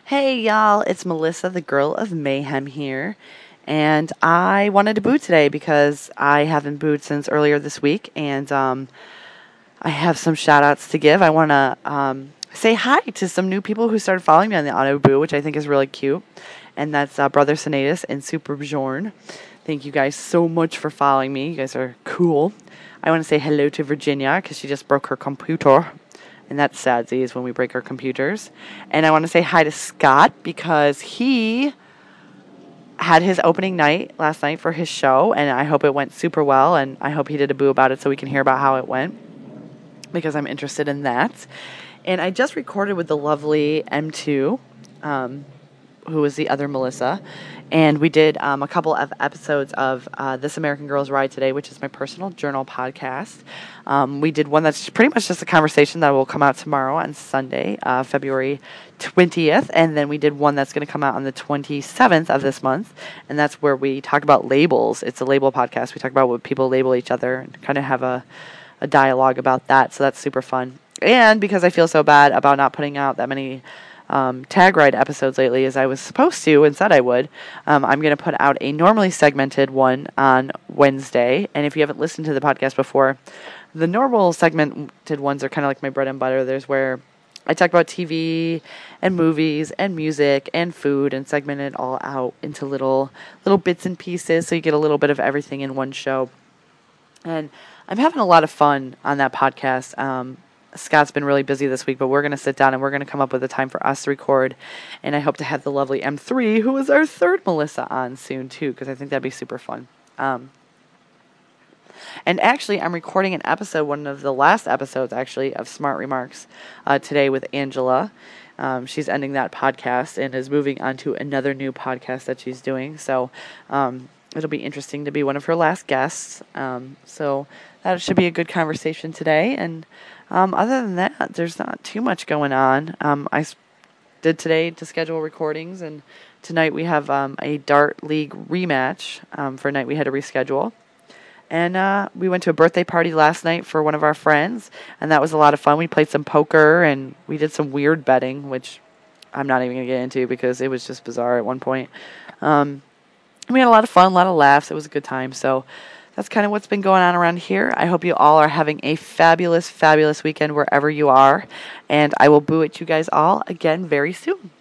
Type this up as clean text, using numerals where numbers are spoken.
Hey y'all, it's Melissa, the girl of mayhem here, and I wanted to boo today because I haven't booed since earlier this week, and I have some shout outs to give. I want to say hi to some new people who started following me on the Auto Boo, which I think is really cute, and that's Brother Sinatus and Super Bjorn. Thank you guys so much for following me. You guys are cool. I want to say hello to Virginia because she just broke her computer. And that's sadsies when we break our computers. And I want to say hi to Scott because he had his opening night last night for his show, and I hope it went super well, and I hope he did a boo about it so we can hear about how it went because I'm interested in that. And I just recorded with the lovely M2, who was the other Melissa, and we did a couple of episodes of This American Girl's Ride Today, which is my personal journal podcast. We did one that's pretty much just a conversation that will come out tomorrow on Sunday, February 20th, and then we did one that's going to come out on the 27th of this month, and that's where we talk about labels. It's a label podcast. We talk about what people label each other and kind of have a dialogue about that, so that's super fun. And because I feel so bad about not putting out that many tag ride episodes lately as I was supposed to and said I would, I'm going to put out a normally segmented one on Wednesday. And if you haven't listened to the podcast before, the normal segmented ones are kind of like my bread and butter. There's where I talk about TV and movies and music and food and segment it all out into little bits and pieces so you get a little bit of everything in one show. And I'm having a lot of fun on that podcast. Scott's been really busy this week, but we're going to sit down and we're going to come up with a time for us to record. And I hope to have the lovely M3, who is our third Melissa, on soon too, because I think that'd be super fun. And actually, I'm recording an episode, one of the last episodes actually, of Smart Remarks today with Angela. She's ending that podcast and is moving on to another new podcast that she's doing. So it'll be interesting to be one of her last guests. So that should be a good conversation today. And other than that, there's not too much going on. I did today to schedule recordings, and tonight we have a Dart League rematch for a night we had to reschedule. And we went to a birthday party last night for one of our friends, and that was a lot of fun. We played some poker, and we did some weird betting, which I'm not even going to get into because it was just bizarre at one point. We had a lot of fun, a lot of laughs. It was a good time, so that's kind of what's been going on around here. I hope you all are having a fabulous, fabulous weekend wherever you are. And I will boo at you guys all again very soon.